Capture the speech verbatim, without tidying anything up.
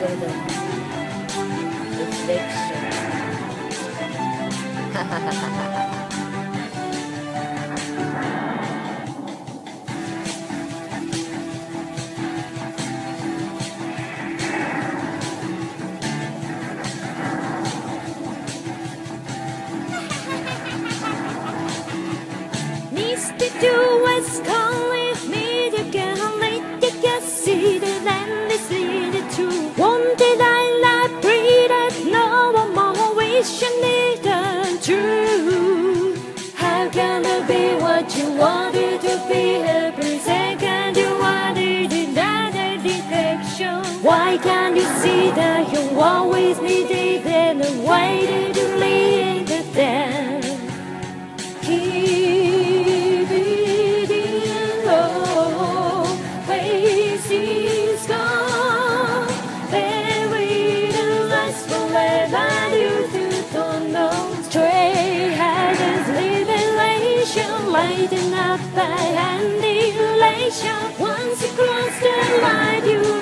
shadow, reflection. Needs to do what's calling me to get on late. You can see the land is leading to. Wanted I not breathe it, no one more wishing it untrue. How can I be what you wanted to be? Every second you wanted another defection. Why can't you see that you always needed and waited to leave the dead? Keep it in low, faces gone. Bury the last forever, you two don't know. Stray hands, liberation, lighting up by annihilation. Once you cross the line, you